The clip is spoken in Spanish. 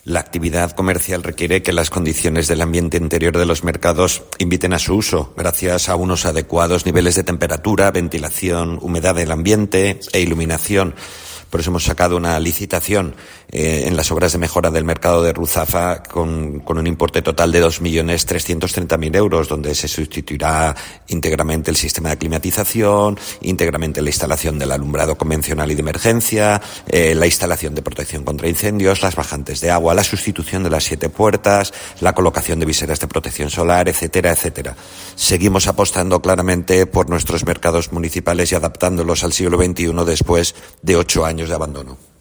La actividad comercial requiere que las condiciones del ambiente interior de los mercados inviten a su uso, gracias a unos adecuados niveles de temperatura, ventilación, humedad del ambiente e iluminación. Por eso hemos sacado una licitación en las obras de mejora del mercado de Ruzafa con un importe total de 2.330.000 euros, donde se sustituirá íntegramente el sistema de climatización, íntegramente la instalación del alumbrado convencional y de emergencia, la instalación de protección contra incendios, las bajantes de agua, la sustitución de las 7 puertas, la colocación de viseras de protección solar, etcétera, etcétera. Seguimos apostando claramente por nuestros mercados municipales y adaptándolos al siglo XXI después de 8 años de abandono.